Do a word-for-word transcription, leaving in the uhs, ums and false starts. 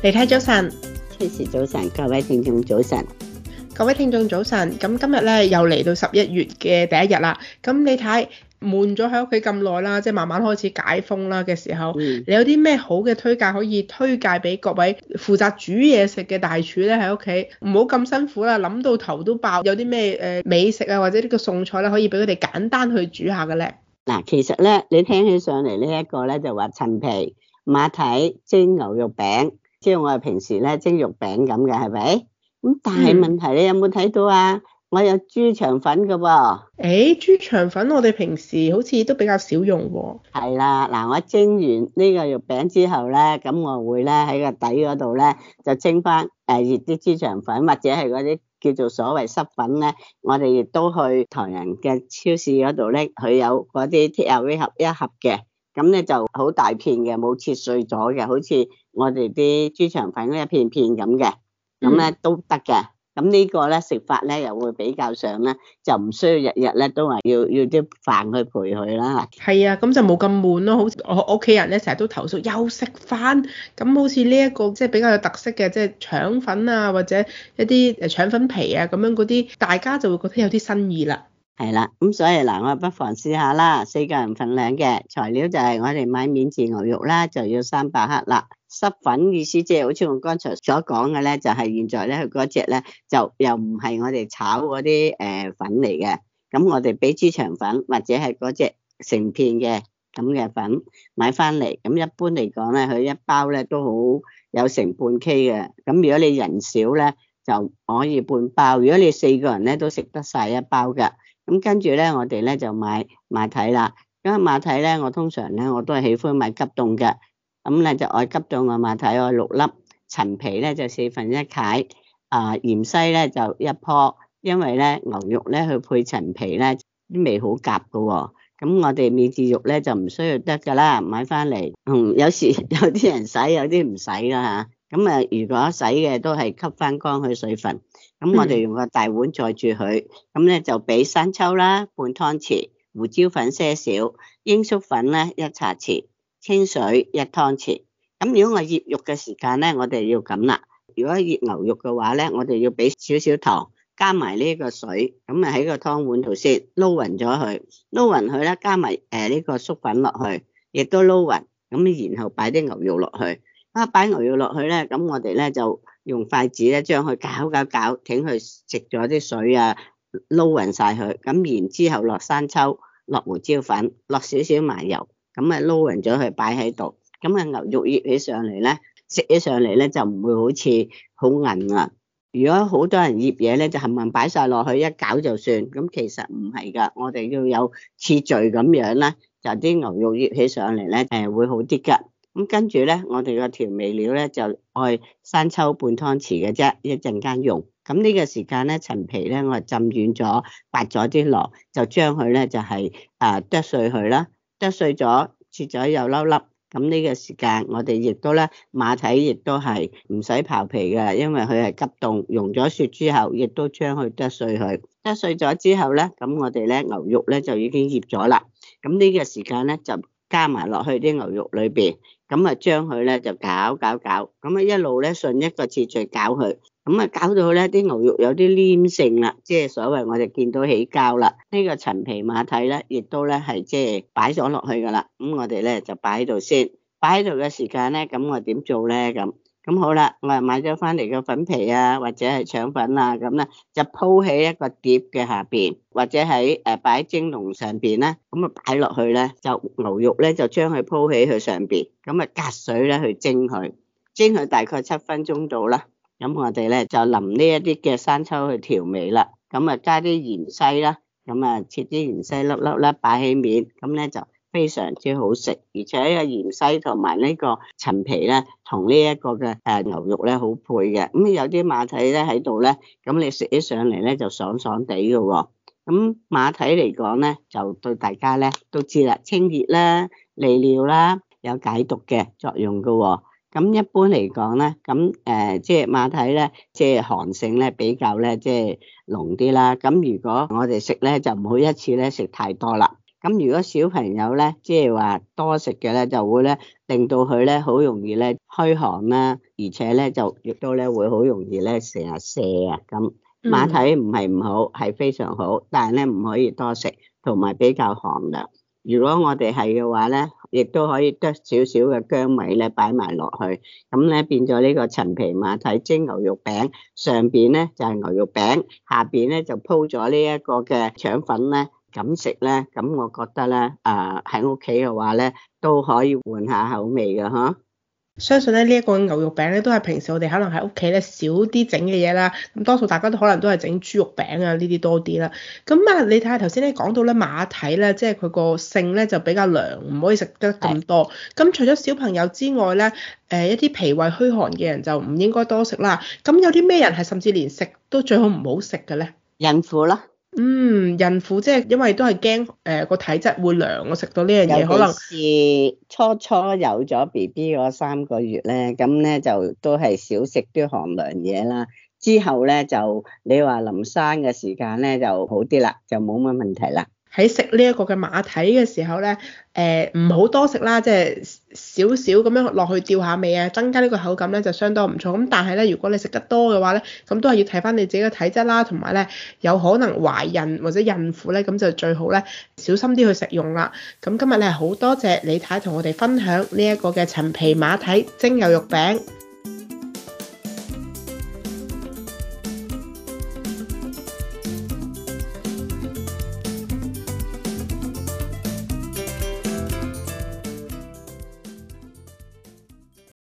李太早晨， 崔氏早晨，各位聽眾早晨。 各位聽眾早晨。咁今日咧又嚟到十一月嘅第一日啦。咁李太悶咗喺屋企咁耐啦，即係慢慢開始解封啦嘅時候， 嗯、 你有啲咩好嘅推介可以推介俾各位負責煮嘢食嘅大廚咧？喺屋企唔好咁辛苦啦，諗到頭都爆。有啲咩誒美食啊，或者呢個餸菜咧，可以俾佢哋簡單去煮下嘅咧？ 嗱，其實咧，你聽起上嚟呢一個咧，就話陳皮、馬蹄蒸牛肉餅，即係我哋平時咧蒸肉餅咁嘅，係咪？咁但係問題你有冇睇到啊？我有豬腸粉㗎喎。 誒，豬腸粉我哋平時好似都比較少用喎。 係啦，嗱，我蒸完呢個肉餅之後咧，咁我會咧喺個底嗰度咧就蒸翻誒熱啲豬腸粉，或者係嗰啲叫做所謂濕粉咧，我哋亦都去唐人嘅超市嗰度咧，佢有嗰啲 take away 盒一盒嘅，咁咧就好大片嘅，冇切碎咗嘅，好似我哋啲豬腸粉一片片咁嘅，咁咧都得嘅。咁呢個咧食法咧又會比較上咧，就唔需要日日咧都話要要啲飯去陪佢啦。 係啊，咁就冇咁悶咯。好似我屋企人咧成日都投訴又食飯，咁好似呢一個即係比較有特色嘅，即係腸粉啊，或者一啲誒腸粉皮啊咁樣嗰啲，大家就會覺得有啲新意啦。 係啦，咁所以嗱，我不妨試下啦。四個人份量嘅材料就係我哋買免治牛肉啦，就要三百克啦。濕粉意思即係好似我剛才所講嘅咧，就係現在咧佢嗰隻咧就又唔係我哋炒嗰啲誒粉嚟嘅。咁我哋俾豬腸粉或者係嗰隻成片嘅咁嘅粉買翻嚟。咁一般嚟講咧，佢一包咧都好有成半 K 嘅。咁如果你人少咧，就可以半包。如果你四個人咧都食得晒一包㗎。咁跟住咧，我哋咧就買馬蹄啦。咁馬蹄咧，我通常咧我都係喜歡買急凍嘅。咁咧就愛急凍嘅馬蹄愛六粒，陳皮咧就四分一塊，啊芫茜咧就一棵。因為咧牛肉咧去配陳皮咧啲味好夾㗎喎。咁我哋免治肉咧就唔需要得㗎啦，買翻嚟。嗯，有時有啲人洗，有啲唔洗啦嚇。咁啊，如果洗嘅都係吸翻乾佢水分。咁我哋用個大碗載住佢，咁咧就俾生抽啦半湯匙，胡椒粉些少，鷹粟粉咧一茶匙，清水一湯匙。咁如果我醃肉嘅時間咧，我哋要咁啦。如果醃牛肉嘅話咧，我哋要俾少少糖，加埋呢個水，咁啊喺個湯碗度先撈勻咗佢，撈勻佢咧，加埋誒呢個粟粉落去，亦都撈勻，咁然後擺啲牛肉落去。啊，擺牛肉落去咧，咁我哋咧就用筷子咧將佢攪攪攪，挺佢食咗啲水啊，撈勻晒佢。咁然之後落生抽，落胡椒粉，落少少麻油，咁啊撈勻咗佢擺喺度。咁啊牛肉醃起上嚟咧，食起上嚟咧就唔會好似好韌啊。如果好多人醃嘢咧，就冚唪唥擺晒落去一攪就算。咁其實唔係噶，我哋要有次序咁樣啦，就啲牛肉醃起上嚟咧，誒會好啲噶。咁跟住咧，我哋個調味料咧就愛生抽半湯匙嘅啫，一陣間用。咁呢個時間咧，陳皮咧我浸軟咗，拔咗啲殼，就將佢咧就係誒剁碎佢啦，剁碎咗，切咗有粒粒。咁呢個時間我哋亦都咧馬蹄亦都係唔使刨皮嘅，因為佢係急凍，溶咗雪之後，亦都將佢剁碎佢。剁碎咗之後咧，咁我哋咧牛肉咧就已經醃咗啦。咁呢個時間咧就加埋落去啲牛肉裏邊。咁啊，將佢咧就攪攪攪，咁啊一路咧順一個次序攪佢，咁啊搞到咧啲牛肉有啲黏性啦，即係所謂我哋見到起膠啦。呢個陳皮馬蹄咧，亦都咧係即係擺咗落去噶啦。咁我哋咧就擺喺度先，擺喺度嘅時間咧，咁我點做咧咁？咁好啦，我係買咗翻嚟嘅粉皮啊，或者係腸粉啊，咁咧就鋪喺一個碟嘅下邊，或者喺誒擺喺蒸籠上邊咧，咁啊擺落去咧，就牛肉咧就將佢鋪喺佢上邊，咁啊隔水咧去蒸佢，蒸佢大概七分鐘到啦。咁我哋咧就淋呢一啲嘅生抽去調味啦，咁啊加啲芫茜啦，咁啊切啲芫茜粒粒啦擺喺面，咁咧就非常之好食，而且呢個芫茜同埋呢個陳皮咧，同呢一個嘅誒牛肉咧好配嘅。咁有啲馬蹄咧喺度咧，咁你食起上嚟咧就爽爽地嘅喎。咁馬蹄嚟講咧，就對大家咧都知啦，清熱啦、利尿啦，有解毒嘅作用嘅喎。咁一般嚟講咧，咁誒即係馬蹄咧，即係寒性咧比較咧即係濃啲啦。咁如果我哋食咧，就唔好一次咧食太多啦。咁如果小朋友咧，即係話多食嘅咧，就會咧令到佢咧好容易咧虛寒啦， 而且咧就亦都咧會好容易咧成日瀉啊咁。馬蹄唔係唔好，係非常好，但係咧唔可以多食，同埋比較寒涼。如果我哋係嘅話咧，亦都可以剁少少嘅薑米咧擺埋落去，咁咧變咗呢個陳皮馬蹄蒸牛肉餅，上邊咧就係牛肉餅，下邊咧就鋪咗呢一個嘅腸粉咧，咁食咧，咁我覺得咧，誒喺屋企嘅話咧都可以換下口味嘅嗬。 相信咧呢一個牛肉餅咧都係平時我哋可能喺屋企咧少啲整嘅嘢啦，咁多數大家都可能都係整豬肉餅啊呢啲多啲啦。咁啊，你睇下頭先咧講到咧馬蹄咧，即係佢個性咧就比較涼，唔可以食得咁多。咁除咗小朋友之外咧，誒一啲脾胃虛寒嘅人就唔應該多食啦。咁有啲咩人係甚至連食都最好唔好食嘅咧？ 孕婦啦。 嗯，孕婦即係因為都係驚誒個體質會涼，我食到呢樣嘢可能是初初有咗 B B 嗰三個月咧，咁咧就都係少食啲寒涼嘢啦。之後咧就你話臨生嘅時間咧就好啲啦，就冇乜問題啦。 喺食呢一個嘅馬蹄嘅時候咧，誒唔好多食啦，即係少少咁樣落去吊下味啊，增加呢個口感咧就相當唔錯。咁但係咧，如果你食得多嘅話咧，咁都係要睇翻你自己嘅體質啦，同埋咧有可能懷孕或者孕婦咧，咁就最好咧小心啲去食用啦。咁今日咧好多謝李太同我哋分享呢一個嘅陳皮馬蹄蒸牛肉餅。